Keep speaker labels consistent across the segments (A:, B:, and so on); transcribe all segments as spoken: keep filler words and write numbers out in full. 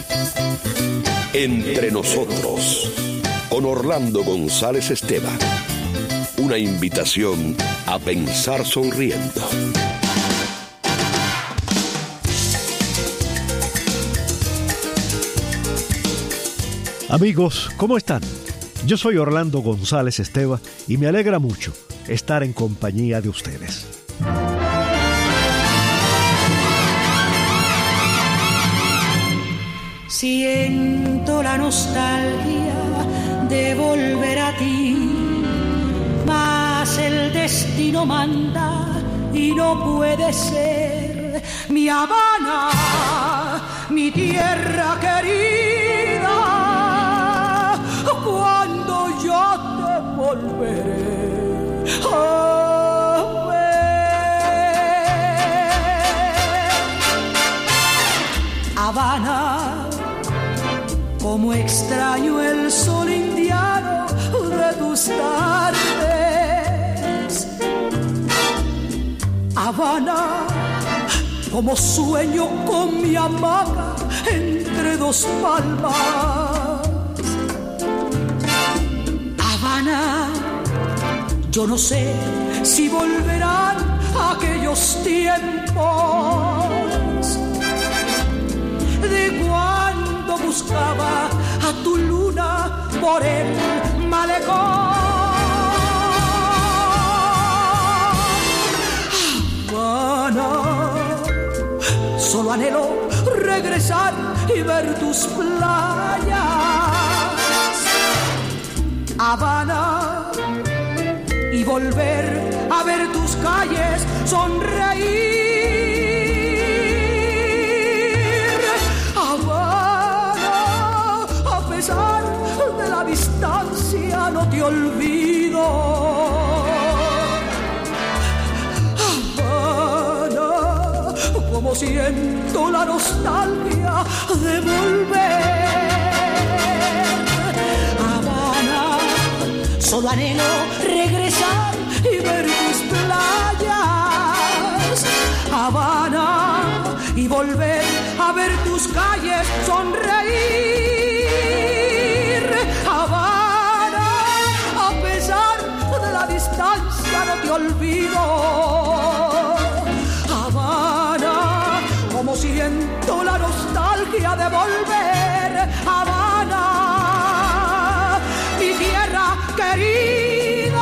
A: Entre nosotros, con Orlando González Esteban. Una invitación a pensar sonriendo.
B: Amigos, ¿cómo están? Yo soy Orlando González Esteban y me alegra mucho estar en compañía de ustedes.
C: Siento la nostalgia de volver a ti, mas el destino manda y no puede ser. Mi Habana, mi tierra querida, cuando yo te volveré a ver. Habana, como extraño el sol indiano de tus tardes. Habana, como sueño con mi hamaca entre dos palmas. Habana, yo no sé si volverán aquellos tiempos de cuando buscaba a tu luna por el malecón. Habana, solo anhelo regresar y ver tus playas. Habana, y volver a ver tus calles sonreír. Habana, a pesar de la distancia no te olvido. Habana, como siento la nostalgia de volver. Habana, solo anhelo regresar y ver tus playas. Habana, y volver a ver tus calles sonreír. Habana, a pesar de la distancia no te olvido. Habana, como siento la nostalgia de volver. Habana, mi tierra querida.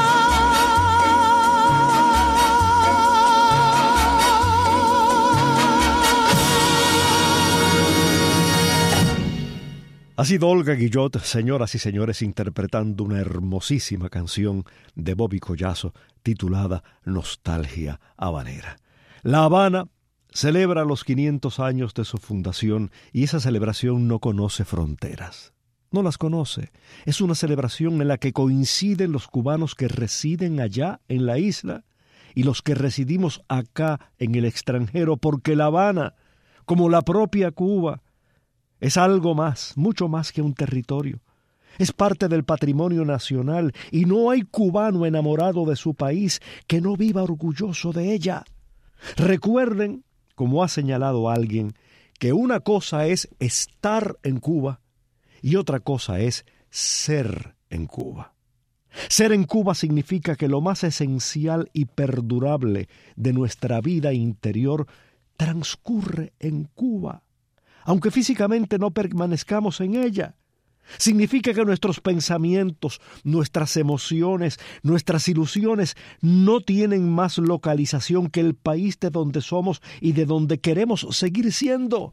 B: Ha sido Olga Guillot, señoras y señores, interpretando una hermosísima canción de Bobby Collazo titulada Nostalgia Habanera. La Habana celebra los quinientos años de su fundación y esa celebración no conoce fronteras. No las conoce. Es una celebración en la que coinciden los cubanos que residen allá en la isla y los que residimos acá en el extranjero, porque La Habana, como la propia Cuba, es algo más, mucho más que un territorio. Es parte del patrimonio nacional y no hay cubano enamorado de su país que no viva orgulloso de ella. Recuerden, como ha señalado alguien, que una cosa es estar en Cuba y otra cosa es ser en Cuba. Ser en Cuba significa que lo más esencial y perdurable de nuestra vida interior transcurre en Cuba, aunque físicamente no permanezcamos en ella. Significa que nuestros pensamientos, nuestras emociones, nuestras ilusiones no tienen más localización que el país de donde somos y de donde queremos seguir siendo.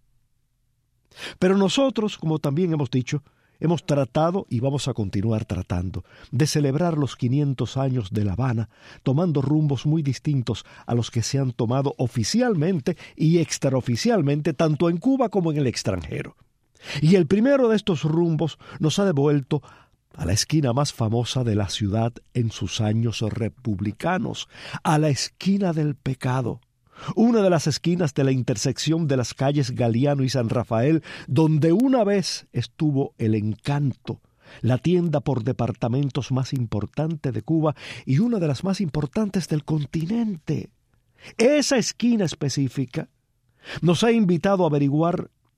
B: Pero nosotros, como también hemos dicho, hemos tratado y vamos a continuar tratando de celebrar los quinientos años de La Habana, tomando rumbos muy distintos a los que se han tomado oficialmente y extraoficialmente, tanto en Cuba como en el extranjero. Y el primero de estos rumbos nos ha devuelto a la esquina más famosa de la ciudad en sus años republicanos, a la esquina del pecado. Una de las esquinas de la intersección de las calles Galiano y San Rafael, donde una vez estuvo El Encanto, la tienda por departamentos más importante de Cuba y una de las más importantes del continente. Esa esquina específica nos ha invitado a averiguar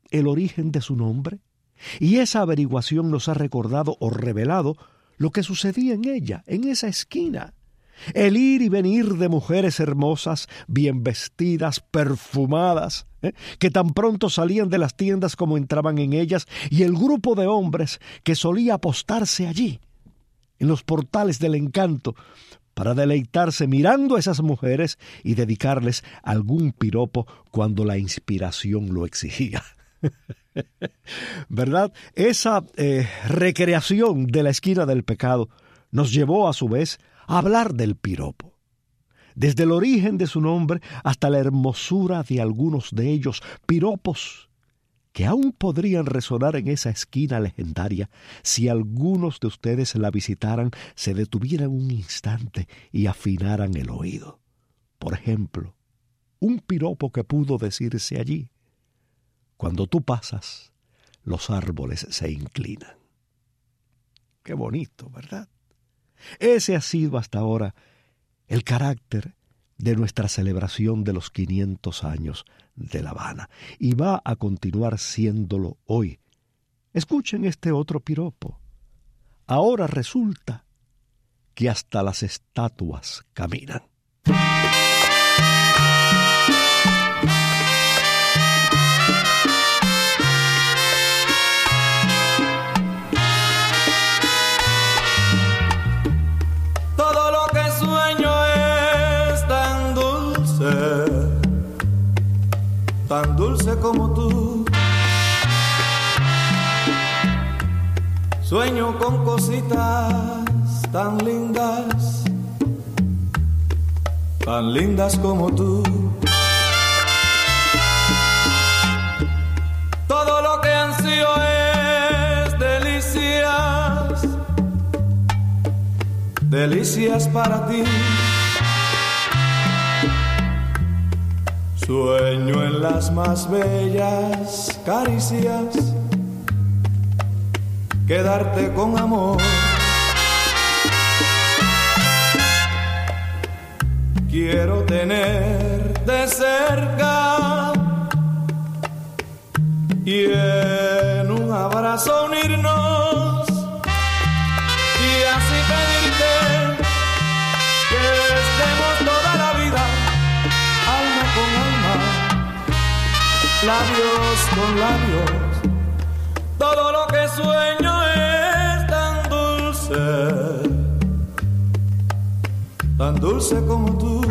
B: el origen de su nombre? Y esa averiguación nos ha recordado o revelado lo que sucedía en ella, en esa esquina. El ir y venir de mujeres hermosas, bien vestidas, perfumadas, ¿eh? que tan pronto salían de las tiendas como entraban en ellas, y el grupo de hombres que solía apostarse allí, en los portales del encanto, para deleitarse mirando a esas mujeres y dedicarles algún piropo cuando la inspiración lo exigía. ¿Verdad? Esa eh, recreación de la esquina del pecado nos llevó a su vez a hablar del piropo. Desde el origen de su nombre hasta la hermosura de algunos de ellos, piropos que aún podrían resonar en esa esquina legendaria si algunos de ustedes la visitaran, se detuvieran un instante y afinaran el oído. Por ejemplo, un piropo que pudo decirse allí: cuando tú pasas, los árboles se inclinan. Qué bonito, ¿verdad? Ese ha sido hasta ahora el carácter de nuestra celebración de los quinientos años de La Habana, y va a continuar siéndolo hoy. Escuchen este otro piropo. Ahora resulta que hasta las estatuas caminan.
D: Tan dulce como tú, sueño con cositas tan lindas, tan lindas como tú. Todo lo que ansío es delicias, delicias para ti. Sueño en las más bellas caricias, quedarte con amor. Quiero tenerte cerca y en un abrazo unirnos y así pedirte que estemos toda la vida alma con alma, labios con labios. Todo lo que sueño es tan dulce, tan dulce como tú.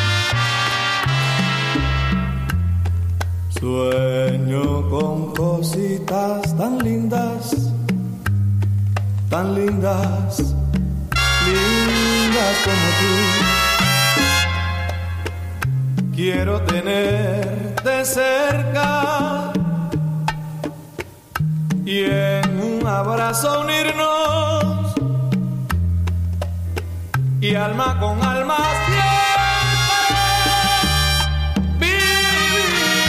D: Sueño con cositas tan lindas, tan lindas, lindas como tú. Quiero tenerte cerca y en un abrazo unirnos y alma con alma siempre vivir.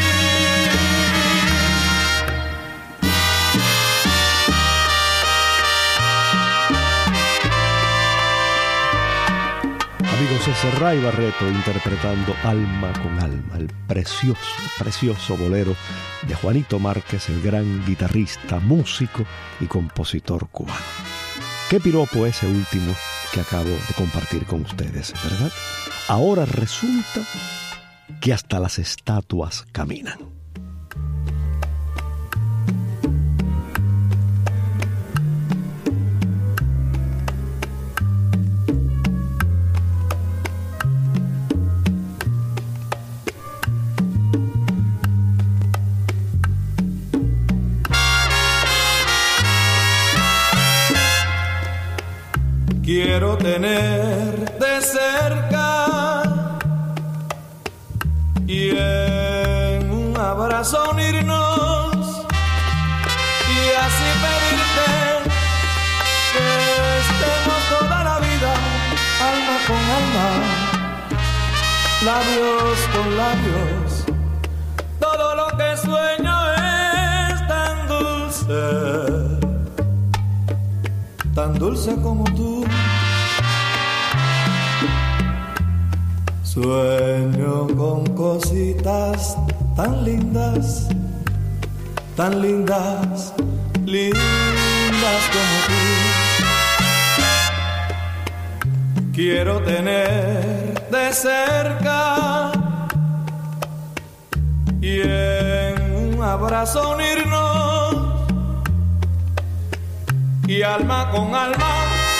B: Amigos, es Ray Barreto interpretando Alma con Alma, el precioso, precioso bolero de Juanito Márquez, el gran guitarrista, músico y compositor cubano. Qué piropo ese último que acabo de compartir con ustedes, ¿verdad? Ahora resulta que hasta las estatuas caminan.
D: Quiero tenerte cerca y en un abrazo unirnos y así pedirte que estemos toda la vida alma con alma, labios con labios. Todo lo que sueño es tan dulce, tan dulce como tú. Sueño con cositas tan lindas, tan lindas, lindas como tú. Quiero tener de cerca y en un abrazo unirnos y alma con alma.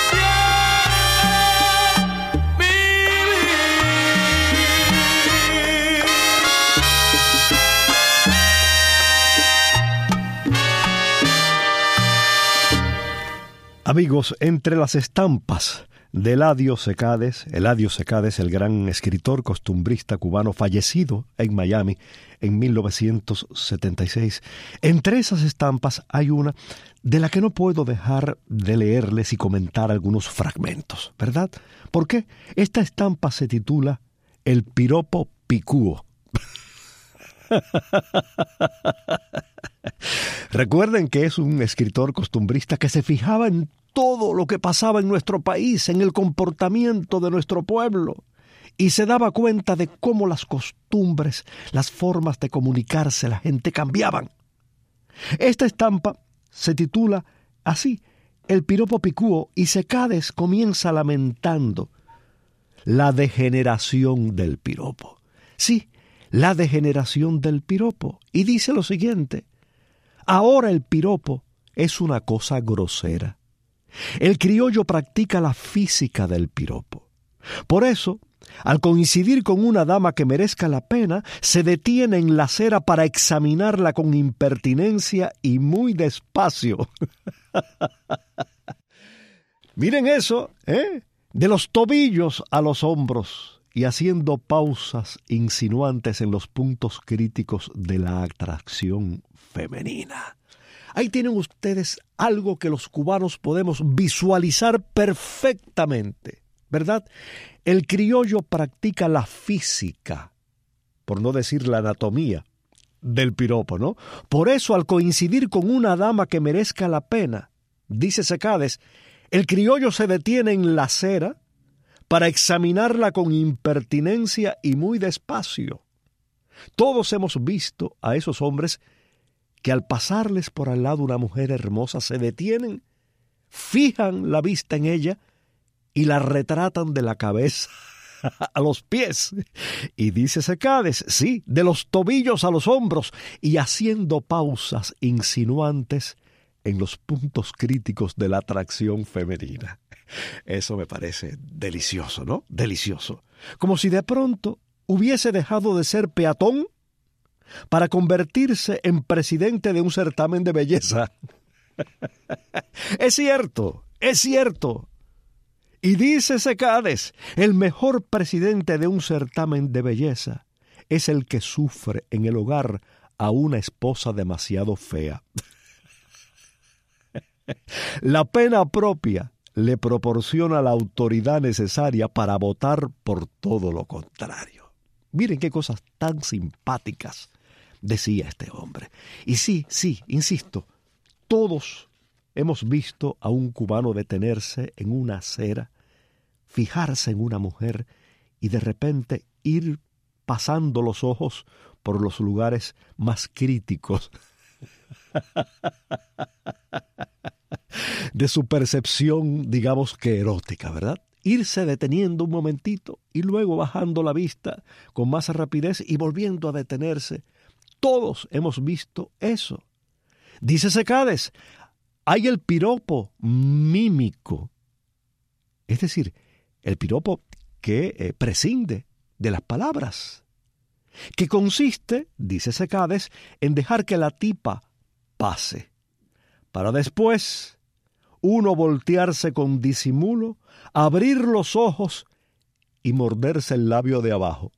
B: Amigos, entre las estampas de Eladio Secades, Eladio Secades, el gran escritor costumbrista cubano fallecido en Miami en mil novecientos setenta y seis, entre esas estampas hay una de la que no puedo dejar de leerles y comentar algunos fragmentos, ¿verdad? ¿Por qué? Esta estampa se titula El piropo picúo. Recuerden que es un escritor costumbrista que se fijaba en todo lo que pasaba en nuestro país, en el comportamiento de nuestro pueblo, y se daba cuenta de cómo las costumbres, las formas de comunicarse la gente cambiaban. Esta estampa se titula así, El piropo picúo, y Secades comienza lamentando la degeneración del piropo. Sí, la degeneración del piropo. Y dice lo siguiente: ahora el piropo es una cosa grosera. El criollo practica la física del piropo. Por eso, al coincidir con una dama que merezca la pena, se detiene en la acera para examinarla con impertinencia y muy despacio. Miren eso, ¿eh? De los tobillos a los hombros, y haciendo pausas insinuantes en los puntos críticos de la atracción femenina. Ahí tienen ustedes algo que los cubanos podemos visualizar perfectamente, ¿verdad? El criollo practica la física, por no decir la anatomía, del piropo, ¿no? Por eso, al coincidir con una dama que merezca la pena, dice Secades, el criollo se detiene en la acera para examinarla con impertinencia y muy despacio. Todos hemos visto a esos hombres que al pasarles por al lado una mujer hermosa se detienen, fijan la vista en ella y la retratan de la cabeza a los pies. Y dice Secades, sí, de los tobillos a los hombros, y haciendo pausas insinuantes en los puntos críticos de la atracción femenina. Eso me parece delicioso, ¿no? Delicioso. Como si de pronto hubiese dejado de ser peatón para convertirse en presidente de un certamen de belleza. Es cierto, es cierto. Y dice Secades, el mejor presidente de un certamen de belleza es el que sufre en el hogar a una esposa demasiado fea. La pena propia le proporciona la autoridad necesaria para votar por todo lo contrario. Miren qué cosas tan simpáticas decía este hombre. Y sí, sí, insisto, todos hemos visto a un cubano detenerse en una acera, fijarse en una mujer y de repente ir pasando los ojos por los lugares más críticos de su percepción, digamos que erótica, ¿verdad? Irse deteniendo un momentito y luego bajando la vista con más rapidez y volviendo a detenerse. Todos hemos visto eso. Dice Secades, hay el piropo mímico, es decir, el piropo que eh, prescinde de las palabras, que consiste, dice Secades, en dejar que la tipa pase, para después uno voltearse con disimulo, abrir los ojos y morderse el labio de abajo.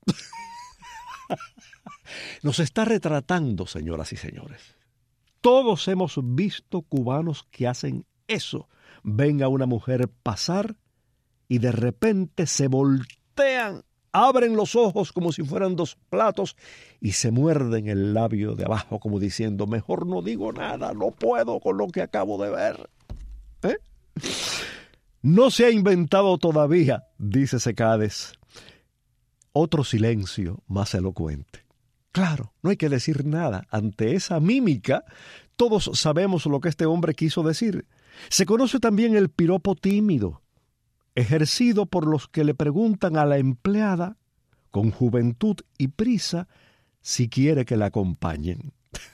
B: Nos está retratando, señoras y señores. Todos hemos visto cubanos que hacen eso. Ven a una mujer pasar y de repente se voltean, abren los ojos como si fueran dos platos y se muerden el labio de abajo como diciendo, mejor no digo nada, no puedo con lo que acabo de ver. ¿Eh? No se ha inventado todavía, dice Secades, otro silencio más elocuente. Claro, no hay que decir nada. Ante esa mímica, todos sabemos lo que este hombre quiso decir. Se conoce también el piropo tímido, ejercido por los que le preguntan a la empleada, con juventud y prisa, si quiere que la acompañen.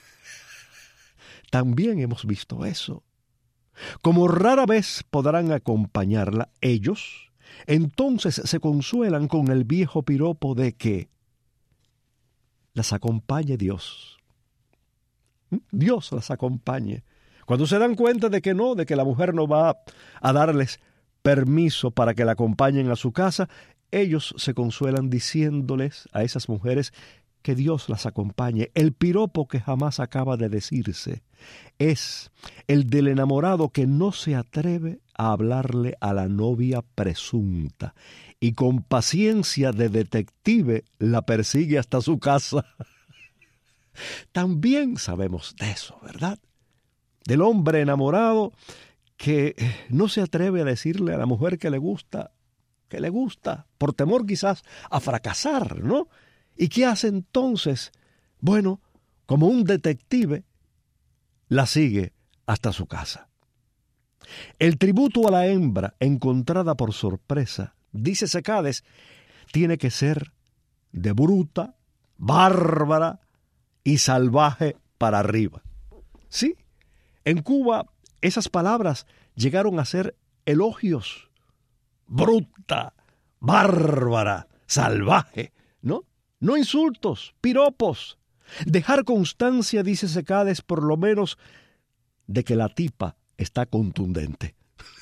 B: También hemos visto eso. Como rara vez podrán acompañarla ellos, entonces se consuelan con el viejo piropo de que las acompañe Dios. Dios las acompañe. Cuando se dan cuenta de que no, de que la mujer no va a darles permiso para que la acompañen a su casa, ellos se consuelan diciéndoles a esas mujeres que Dios las acompañe. El piropo que jamás acaba de decirse es el del enamorado que no se atreve a hablarle a la novia presunta y con paciencia de detective la persigue hasta su casa. También sabemos de eso, ¿verdad? Del hombre enamorado que no se atreve a decirle a la mujer que le gusta, que le gusta, por temor quizás a fracasar, ¿no? ¿Y qué hace entonces? Bueno, como un detective, la sigue hasta su casa. El tributo a la hembra encontrada por sorpresa, dice Secades, tiene que ser de bruta, bárbara y salvaje para arriba. Sí, en Cuba esas palabras llegaron a ser elogios. Bruta, bárbara, salvaje, ¿no? No insultos, piropos. Dejar constancia, dice Secades, por lo menos, de que la tipa está contundente.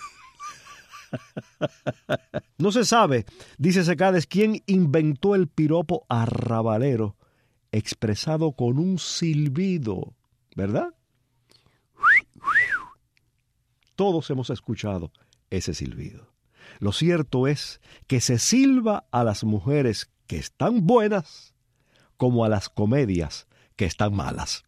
B: No se sabe, dice Secades, quién inventó el piropo arrabalero, expresado con un silbido, ¿verdad? Todos hemos escuchado ese silbido. Lo cierto es que se silba a las mujeres que están buenas como a las comedias que están malas.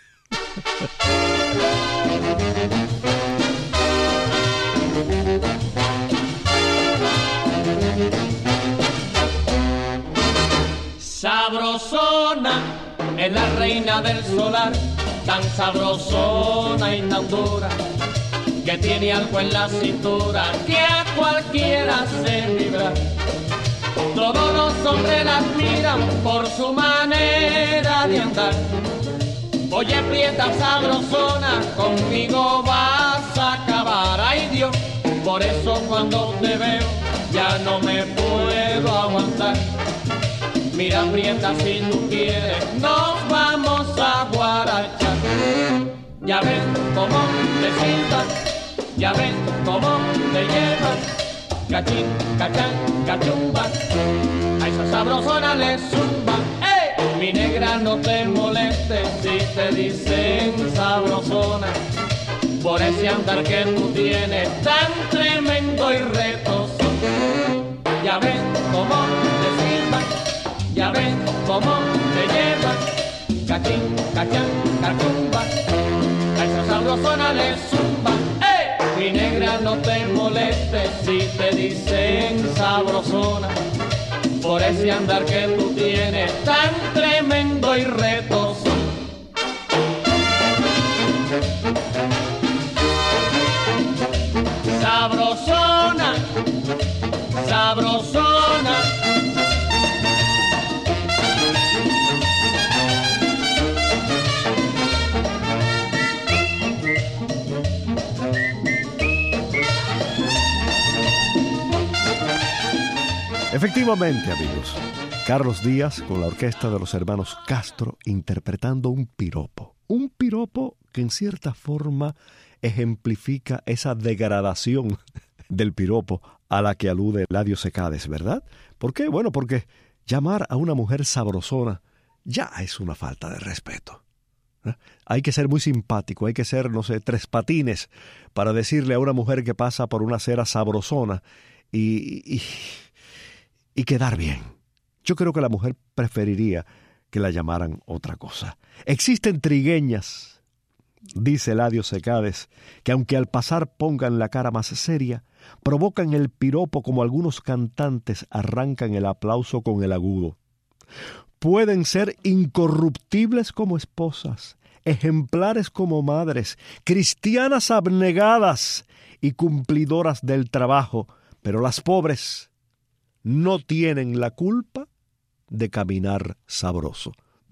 E: Sabrosona es la reina del solar, tan sabrosona y tan dura, que tiene algo en la cintura que a cualquiera hace vibrar. Todos los hombres la admiran por su manera de andar. Oye, prieta sabrosona, conmigo vas a acabar. Ay Dios, por eso cuando te veo ya no me puedo aguantar. Mira, prieta, si tú quieres, nos vamos a guarachar. Ya ves cómo te silban, ya ves cómo te llevan. Cachín, cachán, cachumba, a esa sabrosona le zumba. ¡Ey! Mi negra, no te molestes si te dicen sabrosona, por ese andar que tú tienes tan tremendo y retoso. Ya ves cómo te silban, ya ves cómo te llevan. Cachín, cachán, cachumba, a esa sabrosona le zumba. Mi negra, no te molestes si te dicen sabrosona, por ese andar que tú tienes tan tremendo y retoso. Sabrosona, sabrosona.
B: Efectivamente, amigos, Carlos Díaz con la orquesta de los hermanos Castro interpretando un piropo. Un piropo que en cierta forma ejemplifica esa degradación del piropo a la que alude Eladio Secades, ¿verdad? ¿Por qué? Bueno, porque llamar a una mujer sabrosona ya es una falta de respeto. ¿Eh? Hay que ser muy simpático, hay que ser, no sé, tres patines para decirle a una mujer que pasa por una acera sabrosona y... y y quedar bien. Yo creo que la mujer preferiría que la llamaran otra cosa. Existen trigueñas, dice Eladio Secades, que aunque al pasar pongan la cara más seria, provocan el piropo como algunos cantantes arrancan el aplauso con el agudo. pueden ser incorruptibles como esposas, ejemplares como madres, cristianas abnegadas y cumplidoras del trabajo, pero las pobres no tienen la culpa de caminar sabroso.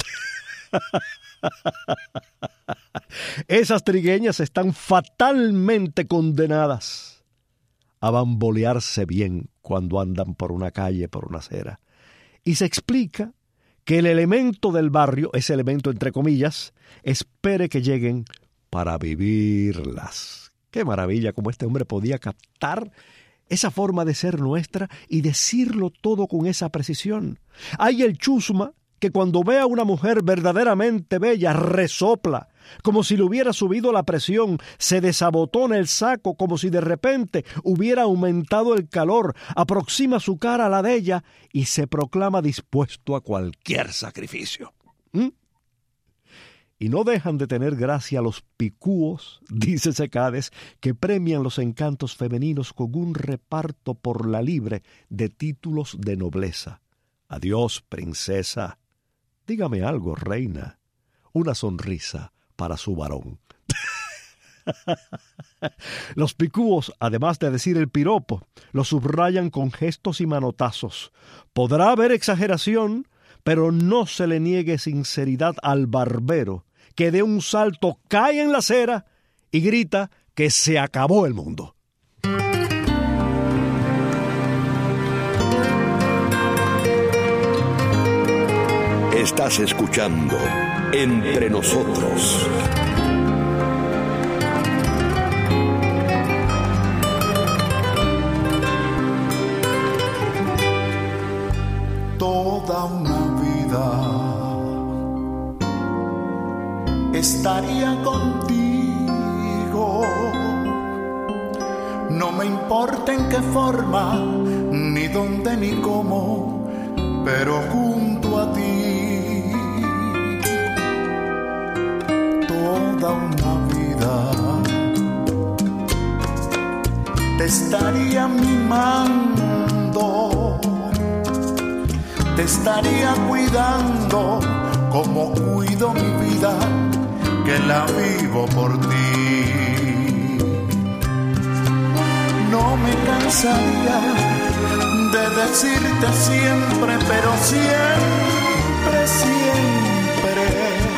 B: Esas trigueñas están fatalmente condenadas a bambolearse bien cuando andan por una calle, por una acera. Y se explica que el elemento del barrio, ese elemento entre comillas, espere que lleguen para vivirlas. Qué maravilla cómo este hombre podía captar esa forma de ser nuestra y decirlo todo con esa precisión. Hay el chusma que cuando ve a una mujer verdaderamente bella resopla, como si le hubiera subido la presión, se desabotona el saco como si de repente hubiera aumentado el calor, aproxima su cara a la de ella y se proclama dispuesto a cualquier sacrificio. ¿Mm? Y no dejan de tener gracia los picúos, dice Secades, que premian los encantos femeninos con un reparto por la libre de títulos de nobleza. Adiós, princesa. Dígame algo, reina. Una sonrisa para su varón. Los picúos, además de decir el piropo, lo subrayan con gestos y manotazos. Podrá haber exageración, pero no se le niegue sinceridad al barbero, que de un salto cae en la acera y grita que se acabó el mundo.
A: Estás escuchando Entre Nosotros.
D: Toda una vida estaría contigo. No me importa en qué forma, ni dónde, ni cómo, pero junto a ti. Toda una vida te estaría mimando, te estaría cuidando como cuido mi vida, que la vivo por ti. No me cansaría de decirte siempre, pero siempre, siempre,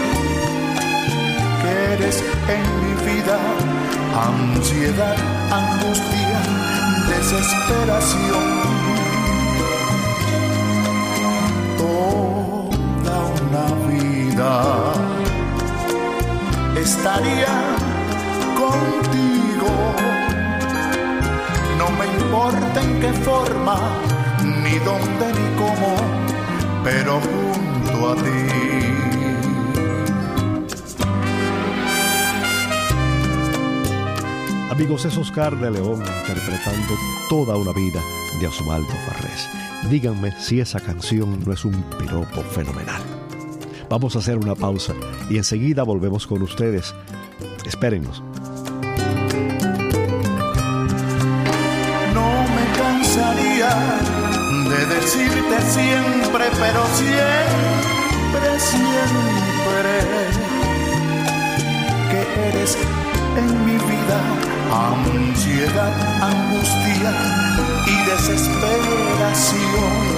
D: que eres en mi vida ansiedad, angustia, desesperación. Toda una vida estaría contigo. No me importa en qué forma, ni dónde, ni cómo, pero junto a ti.
B: Amigos, es Oscar de León interpretando Toda una vida de Osvaldo Farrés. Díganme si esa canción no es un piropo fenomenal. Vamos a hacer una pausa y enseguida volvemos con ustedes. Espérennos.
D: De decirte siempre, pero siempre, siempre, que eres en mi vida ansiedad, angustia y desesperación.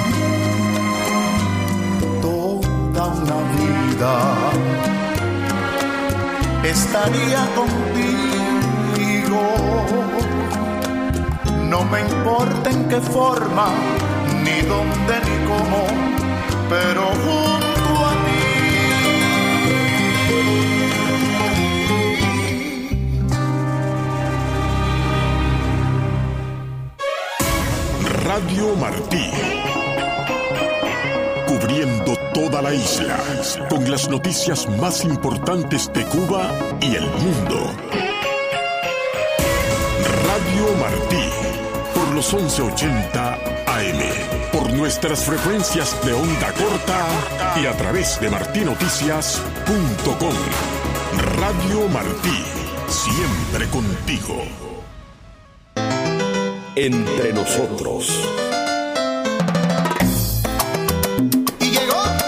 D: Toda una vida estaría contigo. No me importa en qué forma, ni dónde, ni cómo, pero junto a
F: ti. Radio Martí. Cubriendo toda la isla, con las noticias más importantes de Cuba y el mundo. Radio Martí. Por los once ochenta A M, por nuestras frecuencias de onda corta y a través de martí noticias punto com. Radio Martí, siempre contigo.
A: Entre Nosotros.
D: Y llegó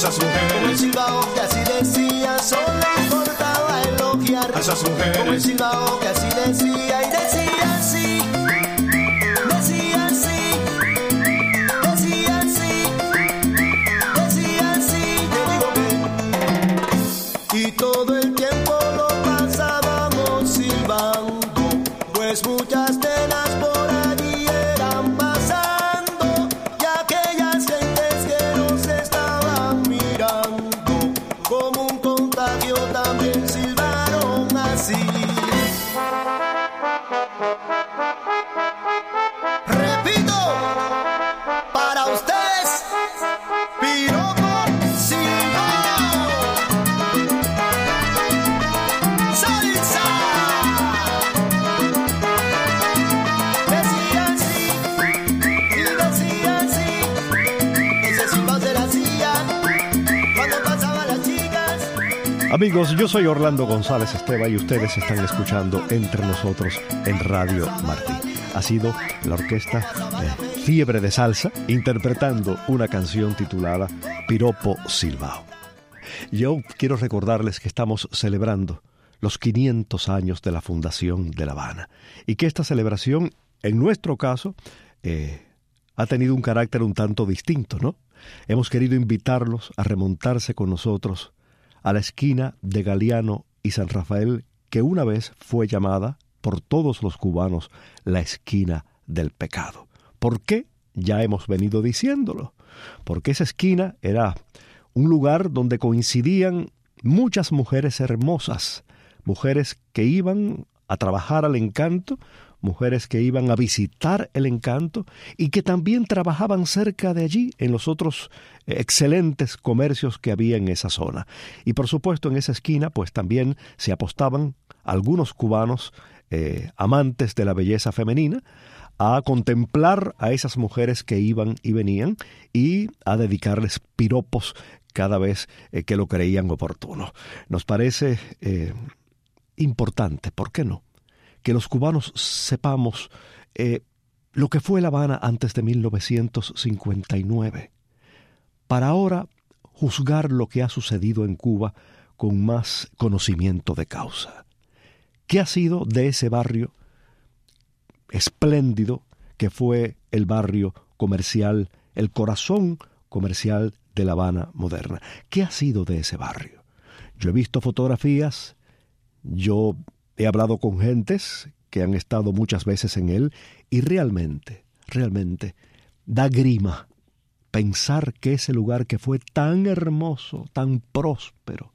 G: esas mujeres.
H: Como el silbao que así decía, solo importaba elogiar.
G: A esas mujeres.
H: Como el silbao que así decía y decía así. Decía así. Decía así. Decía así. Te digo que. Y todo el tiempo lo pasábamos silbando, pues muchas de las por allí eran pasando, y aquellas gentes que nos estaban mirando, como un contagio también silbaron así. Repito, para ustedes, piropo silbao. ¡Salsa! Decía así, y decía así, ese silbao se la hacía cuando pasaban las chicas.
B: Amigos, yo soy Orlando González Esteban y ustedes están escuchando Entre Nosotros en Radio Martí. Ha sido la orquesta eh, Fiebre de Salsa interpretando una canción titulada Piropo Silbao. Yo quiero recordarles que estamos celebrando los quinientos años de la fundación de La Habana y que esta celebración, en nuestro caso, eh, ha tenido un carácter un tanto distinto, ¿no? Hemos querido invitarlos a remontarse con nosotros a la esquina de Galeano y San Rafael, que una vez fue llamada por todos los cubanos la esquina del pecado. ¿Por qué? Ya hemos venido diciéndolo. Porque esa esquina era un lugar donde coincidían muchas mujeres hermosas, mujeres que iban a trabajar al encanto, mujeres que iban a visitar el encanto y que también trabajaban cerca de allí en los otros excelentes comercios que había en esa zona. Y por supuesto en esa esquina pues también se apostaban algunos cubanos eh, amantes de la belleza femenina a contemplar a esas mujeres que iban y venían y a dedicarles piropos cada vez eh, que lo creían oportuno. Nos parece eh, importante, ¿por qué no?, que los cubanos sepamos eh, lo que fue La Habana antes de mil novecientos cincuenta y nueve, para ahora juzgar lo que ha sucedido en Cuba con más conocimiento de causa. ¿Qué ha sido de ese barrio espléndido que fue el barrio comercial, el corazón comercial de La Habana moderna? ¿Qué ha sido de ese barrio? Yo he visto fotografías, yo he hablado con gentes que han estado muchas veces en él y realmente, realmente da grima pensar que ese lugar que fue tan hermoso, tan próspero,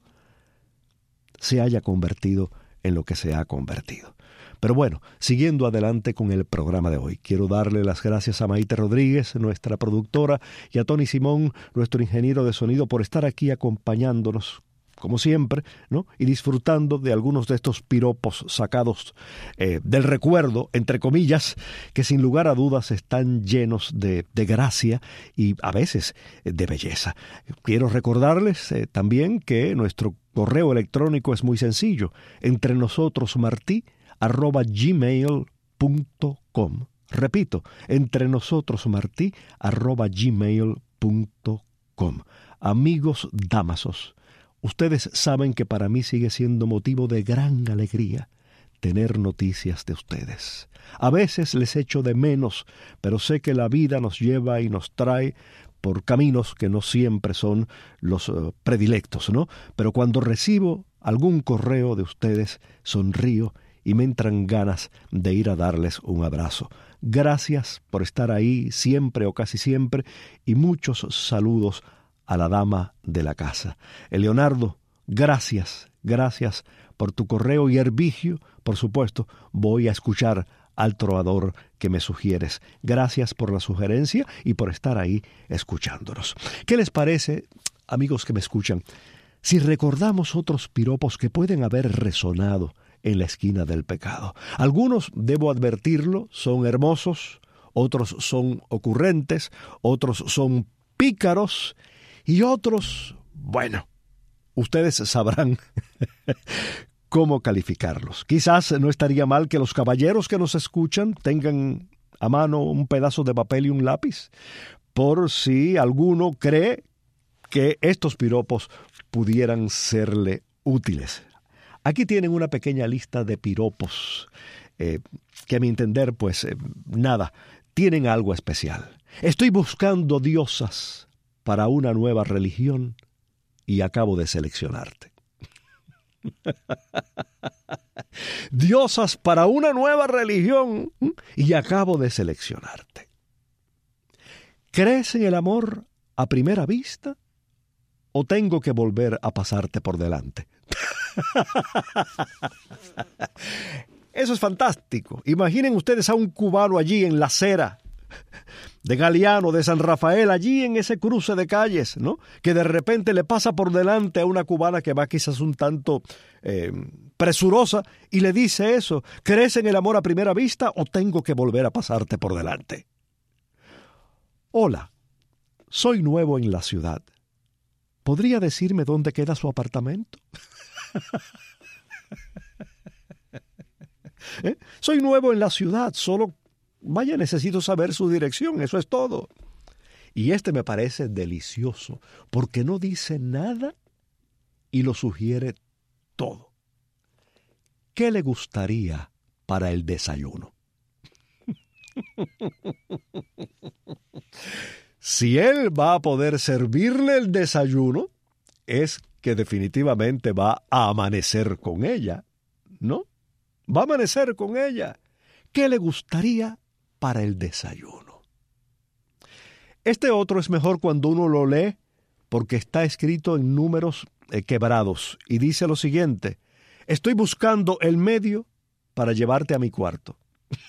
B: se haya convertido en lo que se ha convertido. Pero bueno, siguiendo adelante con el programa de hoy, quiero darle las gracias a Maite Rodríguez, nuestra productora, y a Tony Simón, nuestro ingeniero de sonido, por estar aquí acompañándonos, como siempre, ¿no?, y disfrutando de algunos de estos piropos sacados eh, del recuerdo, entre comillas, que sin lugar a dudas están llenos de, de gracia y a veces de belleza. Quiero recordarles eh, también que nuestro correo electrónico es muy sencillo, entrenosotrosmartí arroba gmail punto com. Repito, entrenosotrosmartí arroba gmail punto com. Amigos Damasos, ustedes saben que para mí sigue siendo motivo de gran alegría tener noticias de ustedes. A veces les echo de menos, pero sé que la vida nos lleva y nos trae por caminos que no siempre son los uh, predilectos, ¿no? Pero cuando recibo algún correo de ustedes, sonrío y me entran ganas de ir a darles un abrazo. Gracias por estar ahí siempre o casi siempre y muchos saludos a la dama de la casa. Leonardo, gracias, gracias por tu correo, y Hervigio, por supuesto, voy a escuchar al trovador que me sugieres. Gracias por la sugerencia y por estar ahí escuchándonos. ¿Qué les parece, amigos que me escuchan, si recordamos otros piropos que pueden haber resonado en la esquina del pecado? Algunos, debo advertirlo, son hermosos, otros son ocurrentes, otros son pícaros, y otros, bueno, ustedes sabrán cómo calificarlos. Quizás no estaría mal que los caballeros que nos escuchan tengan a mano un pedazo de papel y un lápiz, por si alguno cree que estos piropos pudieran serle útiles. Aquí tienen una pequeña lista de piropos eh, que a mi entender, pues eh, nada, tienen algo especial. Estoy buscando diosas para una nueva religión y acabo de seleccionarte. Diosas para una nueva religión y acabo de seleccionarte. ¿Crees en el amor a primera vista o tengo que volver a pasarte por delante? Eso es fantástico. Imaginen ustedes a un cubano allí en la acera de Galeano, de San Rafael, allí en ese cruce de calles, ¿no? Que de repente le pasa por delante a una cubana que va quizás un tanto eh, presurosa y le dice eso: ¿crees en el amor a primera vista o tengo que volver a pasarte por delante? Hola, soy nuevo en la ciudad. ¿Podría decirme dónde queda su apartamento? ¿Eh? Soy nuevo en la ciudad, solo, vaya, necesito saber su dirección, eso es todo. Y este me parece delicioso, porque no dice nada y lo sugiere todo. ¿Qué le gustaría para el desayuno? Si él va a poder servirle el desayuno, es que definitivamente va a amanecer con ella, ¿no? Va a amanecer con ella. ¿Qué le gustaría para el desayuno? Este otro es mejor cuando uno lo lee porque está escrito en números eh, quebrados y dice lo siguiente: estoy buscando el medio para llevarte a mi cuarto.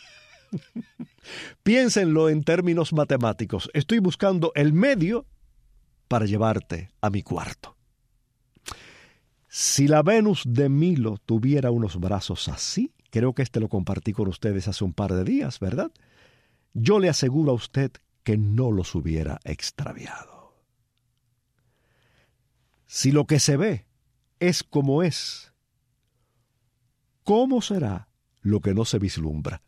B: Piénsenlo en términos matemáticos. Estoy buscando el medio para llevarte a mi cuarto. Si la Venus de Milo tuviera unos brazos así, creo que este lo compartí con ustedes hace un par de días, ¿verdad? Yo le aseguro a usted que no los hubiera extraviado. Si lo que se ve es como es, ¿cómo será lo que no se vislumbra?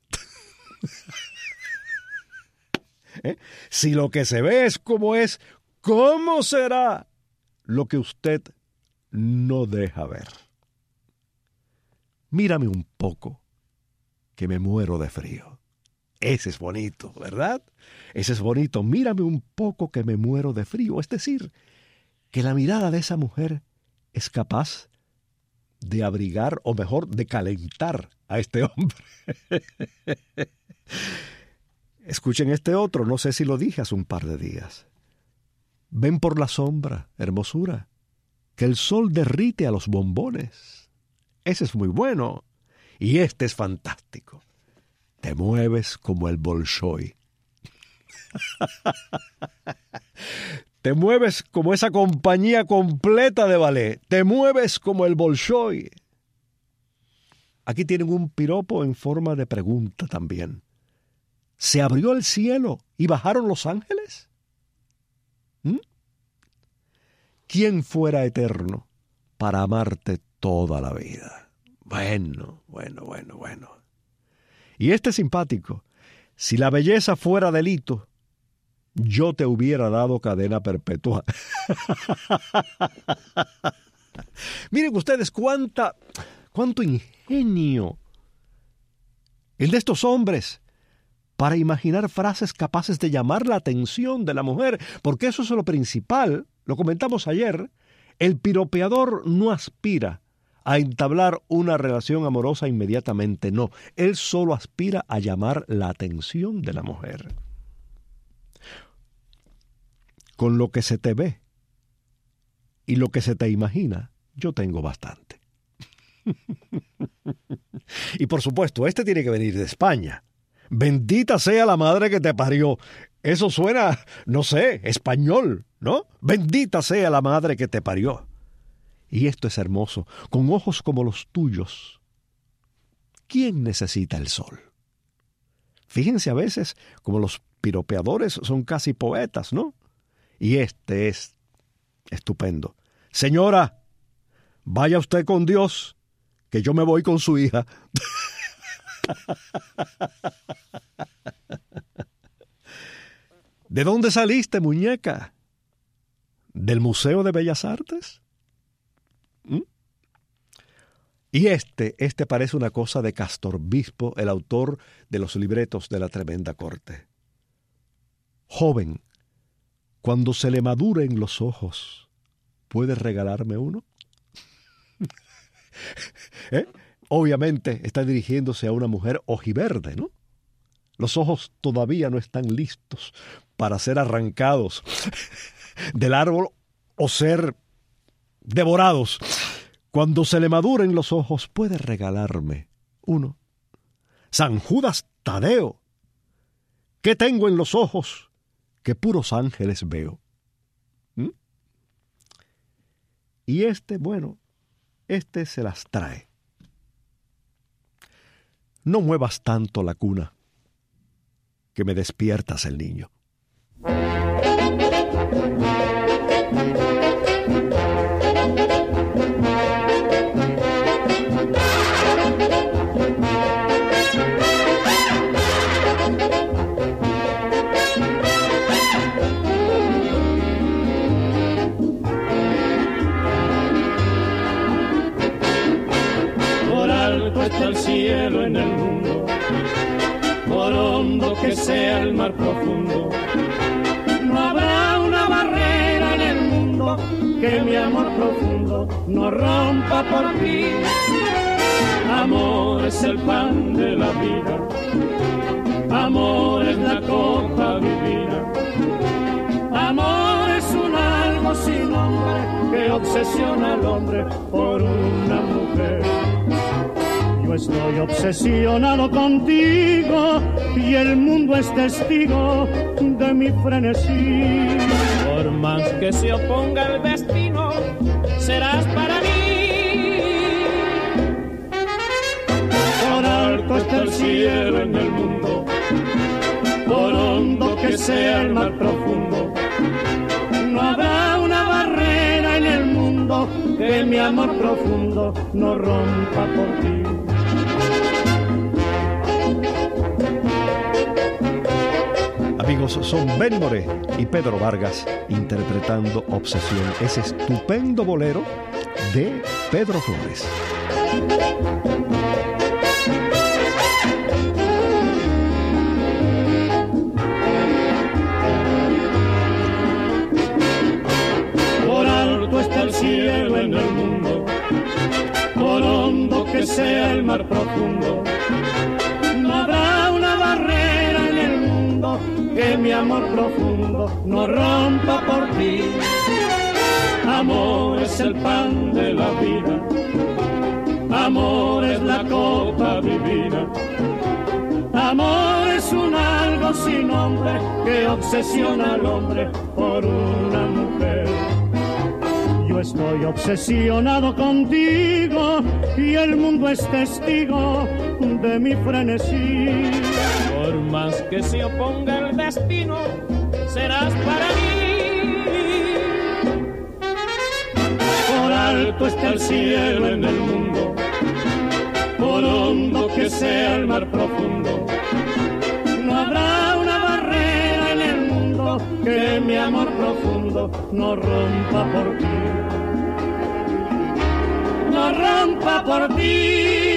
B: ¿Eh? Si lo que se ve es como es, ¿cómo será lo que usted no deja ver? Mírame un poco, que me muero de frío. Ese es bonito, ¿verdad? Ese es bonito. Mírame un poco, que me muero de frío. Es decir, que la mirada de esa mujer es capaz de abrigar, o mejor, de calentar a este hombre. Escuchen este otro, no sé si lo dije hace un par de días. Ven por la sombra, hermosura, que el sol derrite a los bombones. Ese es muy bueno. Y este es fantástico. Te mueves como el Bolshoi. Te mueves como esa compañía completa de ballet. Te mueves como el Bolshoi. Aquí tienen un piropo en forma de pregunta también. ¿Se abrió el cielo y bajaron los ángeles? ¿Mm? ¿Quién fuera eterno para amarte toda la vida? Bueno, bueno, bueno, bueno. Y este es simpático. Si la belleza fuera delito, yo te hubiera dado cadena perpetua. Miren ustedes cuánta, cuánto ingenio el de estos hombres para imaginar frases capaces de llamar la atención de la mujer, porque eso es lo principal, lo comentamos ayer. El piropeador no aspira a entablar una relación amorosa inmediatamente, no. Él solo aspira a llamar la atención de la mujer. Con lo que se te ve y lo que se te imagina, yo tengo bastante. Y por supuesto, este tiene que venir de España. Bendita sea la madre que te parió. Eso suena, no sé, español, ¿no? Bendita sea la madre que te parió. Y esto es hermoso, con ojos como los tuyos. ¿Quién necesita el sol? Fíjense a veces como los piropeadores son casi poetas, ¿no? Y este es estupendo. Señora, vaya usted con Dios, que yo me voy con su hija. ¿De dónde saliste, muñeca? del Museo de Bellas Artes. ¿Mm? Y este, este parece una cosa de Castor Bispo, el autor de los libretos de la Tremenda Corte. Joven, cuando se le maduren los ojos, ¿puedes regalarme uno? ¿Eh? Obviamente está dirigiéndose a una mujer ojiverde, ¿no? Los ojos todavía no están listos para ser arrancados del árbol o ser devorados. Cuando se le maduren los ojos, ¿puede regalarme uno? San Judas Tadeo, ¿qué tengo en los ojos que puros ángeles veo? ¿Mm? Y este, bueno, este se las trae. No muevas tanto la cuna, que me despiertas el niño.
E: Por alto está el cielo en el mundo, por hondo que sea el mar profundo, no habrá una barrera en el mundo que mi amor profundo no rompa por ti. Amor es el pan de la vida, amor es la copa divina, amor es un algo sin nombre que obsesiona al hombre por una mujer. Yo estoy obsesionado contigo y el mundo es testigo de mi frenesí. Por más que se oponga el destino, serás para mí. Por alto está el cielo en el mundo, por hondo que sea el mar profundo, no habrá una barrera en el mundo que mi amor profundo no rompa por ti.
B: Amigos, son Benny Moré y Pedro Vargas interpretando Obsesión, ese estupendo bolero de Pedro Flores.
E: Por alto está el cielo en el mundo, por hondo que sea el mar profundo, no habrá una barrera en el mundo que mi amor profundo no rompa por ti. Amor es el pan de la vida, amor es la copa divina, amor es un algo sin nombre que obsesiona al hombre por una mujer. Yo estoy obsesionado contigo y el mundo es testigo de mi frenesí. Por más que se oponga el destino, serás para mí. Por alto está el cielo en el mundo, por hondo que sea el mar profundo, no habrá una barrera en el mundo que mi amor profundo no rompa por ti. No rompa por ti.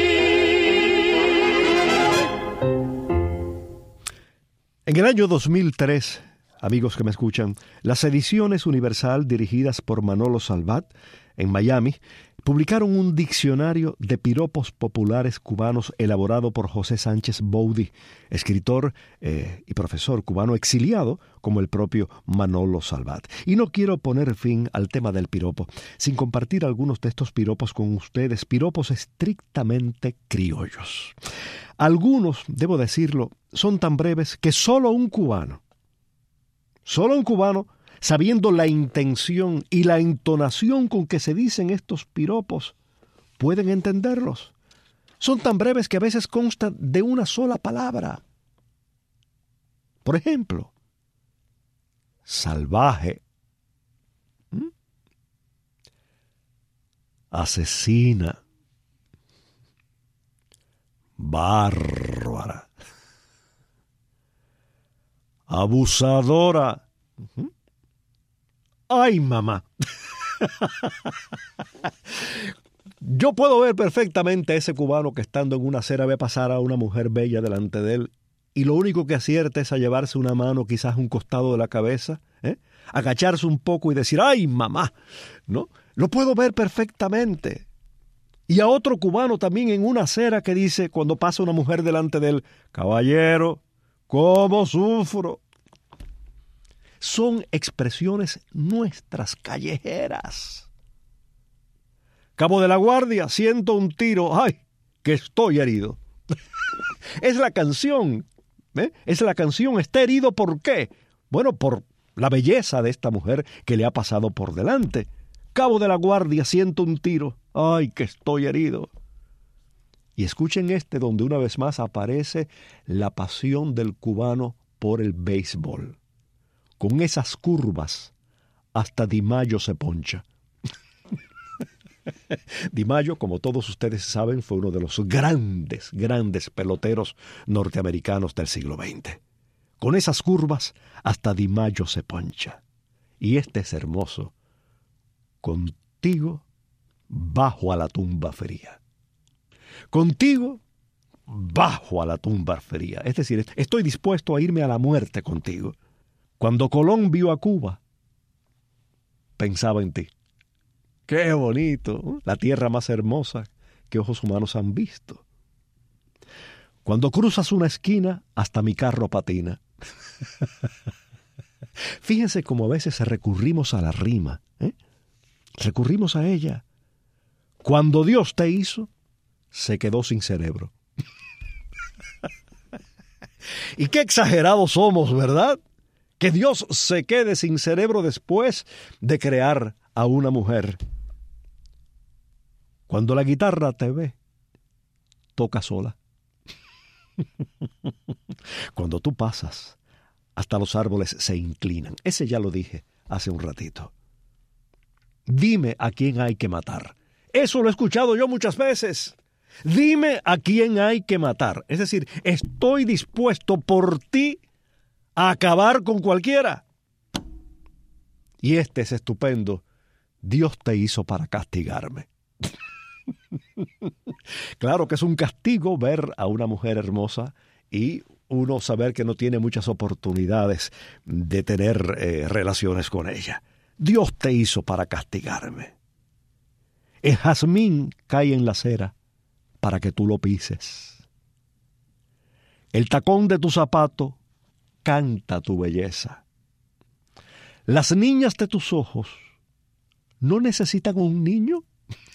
B: En el año dos mil tres, amigos que me escuchan, las ediciones Universal dirigidas por Manolo Salvat en Miami publicaron un diccionario de piropos populares cubanos elaborado por José Sánchez Boudí, escritor eh, y profesor cubano exiliado como el propio Manolo Salvat. Y no quiero poner fin al tema del piropo sin compartir algunos de estos piropos con ustedes, piropos estrictamente criollos. Algunos, debo decirlo, son tan breves que solo un cubano, solo un cubano, sabiendo la intención y la entonación con que se dicen estos piropos, pueden entenderlos. Son tan breves que a veces constan de una sola palabra. Por ejemplo, salvaje, ¿Mm? asesina, bárbara, abusadora, ¿Mm? ¡Ay, mamá! Yo puedo ver perfectamente a ese cubano que estando en una acera ve pasar a una mujer bella delante de él y lo único que acierta es a llevarse una mano quizás a un costado de la cabeza, ¿eh? agacharse un poco y decir ¡ay, mamá! ¿No? Lo puedo ver perfectamente. Y a otro cubano también en una acera que dice cuando pasa una mujer delante de él, caballero, ¿cómo sufro? Son expresiones nuestras, callejeras. Cabo de la Guardia, siento un tiro, ¡ay, que estoy herido! Es la canción, ¿eh? Es la canción, ¿está herido por qué? Bueno, por la belleza de esta mujer que le ha pasado por delante. Cabo de la Guardia, siento un tiro, ¡ay, que estoy herido! Y escuchen este, donde una vez más aparece la pasión del cubano por el béisbol. Con esas curvas, hasta Di Maggio se poncha. Di Maggio, como todos ustedes saben, fue uno de los grandes, grandes peloteros norteamericanos del siglo veinte. Con esas curvas, hasta Di Maggio se poncha. Y este es hermoso. Contigo, bajo a la tumba fría. Contigo, bajo a la tumba fría. Es decir, estoy dispuesto a irme a la muerte contigo. Cuando Colón vio a Cuba, pensaba en ti. ¡Qué bonito! La tierra más hermosa que ojos humanos han visto. Cuando cruzas una esquina, hasta mi carro patina. Fíjense cómo a veces recurrimos a la rima, ¿eh? Recurrimos a ella. Cuando Dios te hizo, se quedó sin cerebro. Y qué exagerados somos, ¿verdad? Que Dios se quede sin cerebro después de crear a una mujer. Cuando la guitarra te ve, toca sola. Cuando tú pasas, hasta los árboles se inclinan. Ese ya lo dije hace un ratito. Dime a quién hay que matar. Eso lo he escuchado yo muchas veces. Dime a quién hay que matar. Es decir, estoy dispuesto por ti a acabar con cualquiera. Y este es estupendo. Dios te hizo para castigarme. Claro que es un castigo ver a una mujer hermosa y uno saber que no tiene muchas oportunidades de tener eh, relaciones con ella. Dios te hizo para castigarme. El jazmín cae en la acera para que tú lo pises. El tacón de tu zapato canta tu belleza. Las niñas de tus ojos no necesitan un niño.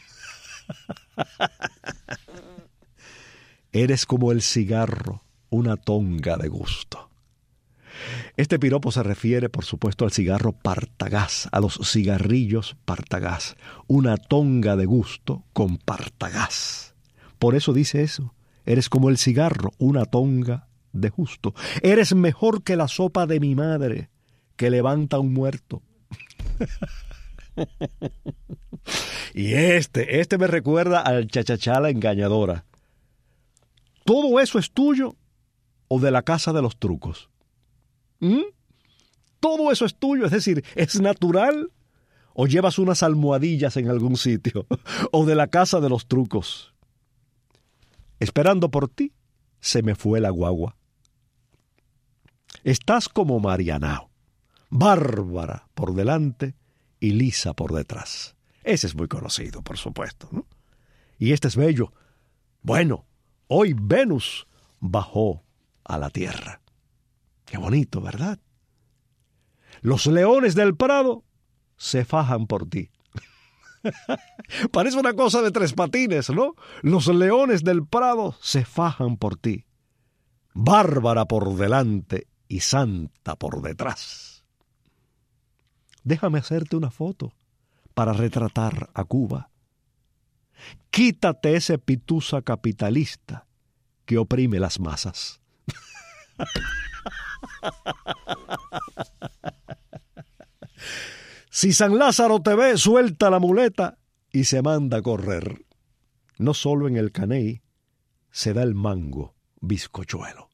B: Eres como el cigarro, una tonga de gusto. Este piropo se refiere, por supuesto, al cigarro Partagás, a los cigarrillos Partagás, una tonga de gusto con Partagás. Por eso dice eso, eres como el cigarro, una tonga de gusto. Eres mejor que la sopa de mi madre, que levanta un muerto. Y este, este me recuerda al chachachá la engañadora. ¿Todo eso es tuyo o de la casa de los trucos? ¿Mm? ¿Todo eso es tuyo? Es decir, ¿es natural? ¿O llevas unas almohadillas en algún sitio? ¿O de la casa de los trucos? Esperando por ti, se me fue la guagua. Estás como Marianao, bárbara por delante y lisa por detrás. Ese es muy conocido, por supuesto, ¿no? Y este es bello. Bueno, hoy Venus bajó a la tierra. Qué bonito, ¿verdad? Los leones del Prado se fajan por ti. Parece una cosa de Tres Patines, ¿no? Los leones del Prado se fajan por ti. Bárbara por delante y santa por detrás. Déjame hacerte una foto para retratar a Cuba. Quítate ese pitusa capitalista que oprime las masas. Si San Lázaro te ve, suelta la muleta y se manda a correr. No solo en el Caney se da el mango bizcochuelo.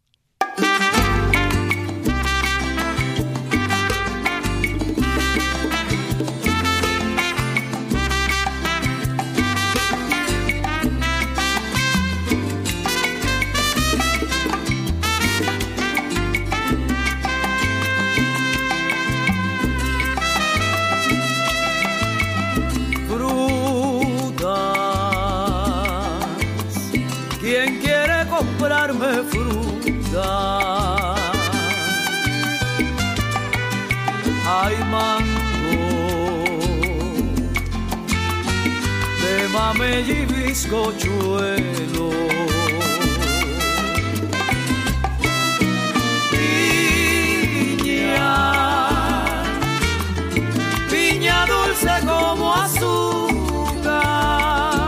C: hay mango de mamey y bizcochuelo. Piña, piña dulce como azúcar,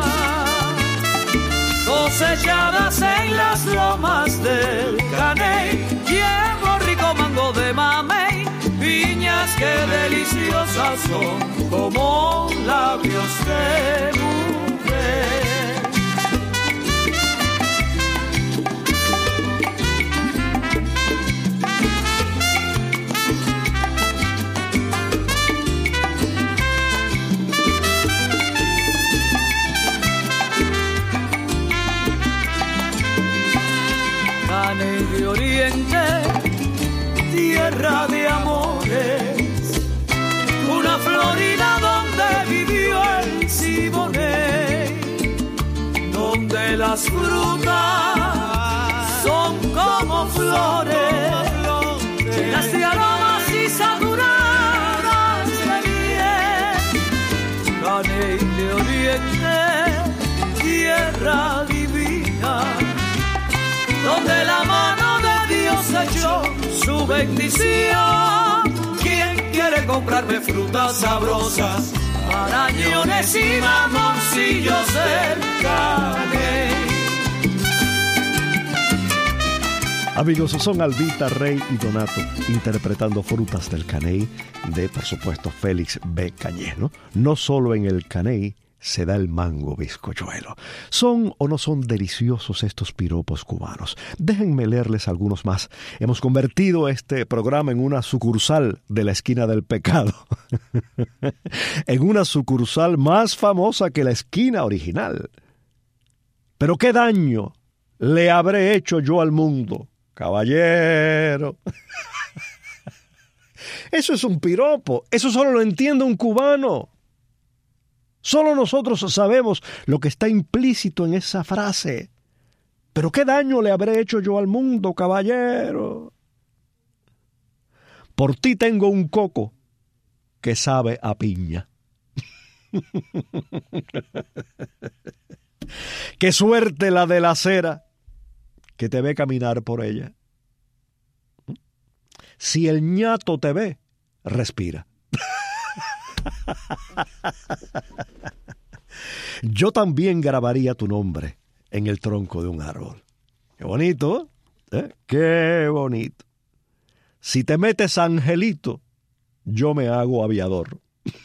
C: cosechadas en las lomas del Caney. Llevo rico mango de mamey, piñas que deliciosas son como labios de mujer. Caney de Oriente, tierra de amores, una Florida donde vivió el Siboney, donde las frutas son como flores, llenas de aromas y saturadas de miel. Caney de Oriente, tierra divina, donde la mano de Dios echó su bendición. ¿Quién quiere comprarme frutas sabrosas, arañones y mamoncillos del Caney?
B: Amigos, son Albita, Rey y Donato interpretando Frutas del Caney de, por supuesto, Félix B. Cañé, ¿no? No solo en el Caney se da el mango bizcochuelo. ¿Son o no son deliciosos estos piropos cubanos? Déjenme leerles algunos más. Hemos convertido este programa en una sucursal de la esquina del pecado. En una sucursal más famosa que la esquina original. Pero qué daño le habré hecho yo al mundo, caballero. Eso es un piropo. Eso solo lo entiende un cubano. Solo nosotros sabemos lo que está implícito en esa frase. Pero qué daño le habré hecho yo al mundo, caballero. Por ti tengo un coco que sabe a piña. Qué suerte la de la acera que te ve caminar por ella. Si el ñato te ve, respira. Yo también grabaría tu nombre en el tronco de un árbol. Qué bonito, ¿eh? Qué bonito. Si te metes angelito, yo me hago aviador.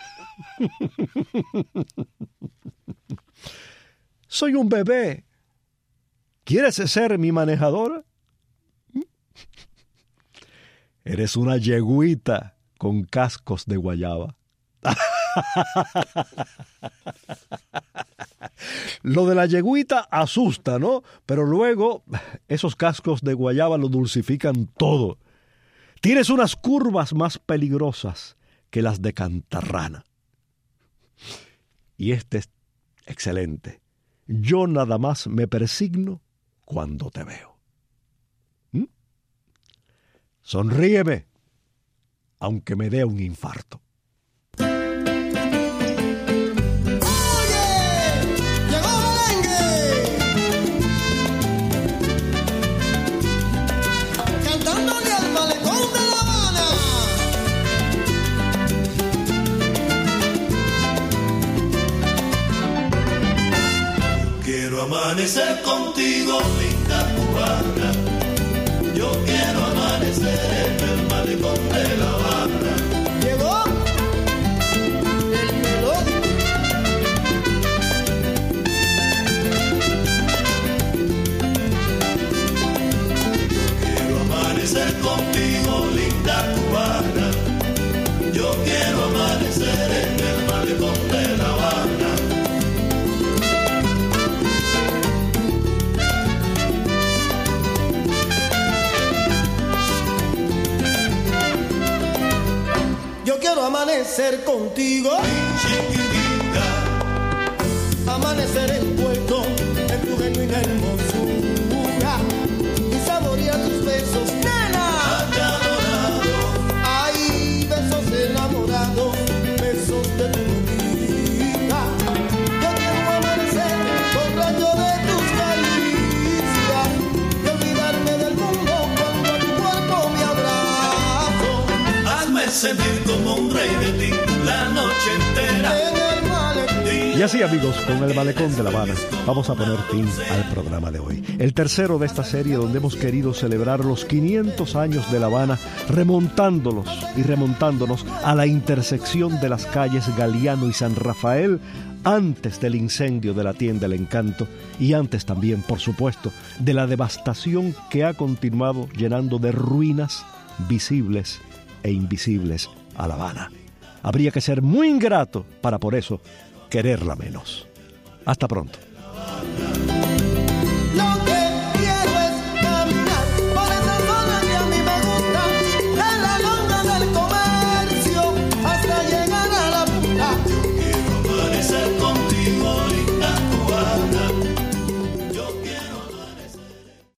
B: Soy un bebé. ¿Quieres ser mi manejadora? Eres una yegüita con cascos de guayaba. Lo de la yegüita asusta, ¿no? Pero luego esos cascos de guayaba lo dulcifican todo. Tienes unas curvas más peligrosas que las de Cantarrana. Y este es excelente. Yo nada más me persigno cuando te veo. ¿Mm? Sonríeme, aunque me dé un infarto.
G: Amanecer contigo, linda cubana. Yo quiero amanecer en el malecón de La Habana.
H: Llegó el melódico.
G: Yo quiero amanecer contigo, linda cubana. Yo quiero amanecer en el malecón de La Habana.
H: Quiero amanecer contigo,
G: chiquitita.
H: Amanecer envuelto en tu genuina hermosura y saborear tus besos, nena.
G: Adorado.
H: Ay, besos de
G: sentir como un rey de ti la noche entera.
B: Y así, amigos, con el Malecón de La Habana vamos a poner fin al programa de hoy. El tercero de esta serie donde hemos querido celebrar los quinientos años de La Habana, remontándolos y remontándonos a la intersección de las calles Galiano y San Rafael, antes del incendio de la tienda El Encanto y antes también, por supuesto, de la devastación que ha continuado llenando de ruinas visibles e invisibles a La Habana. Habría que ser muy ingrato para por eso quererla menos. Hasta pronto.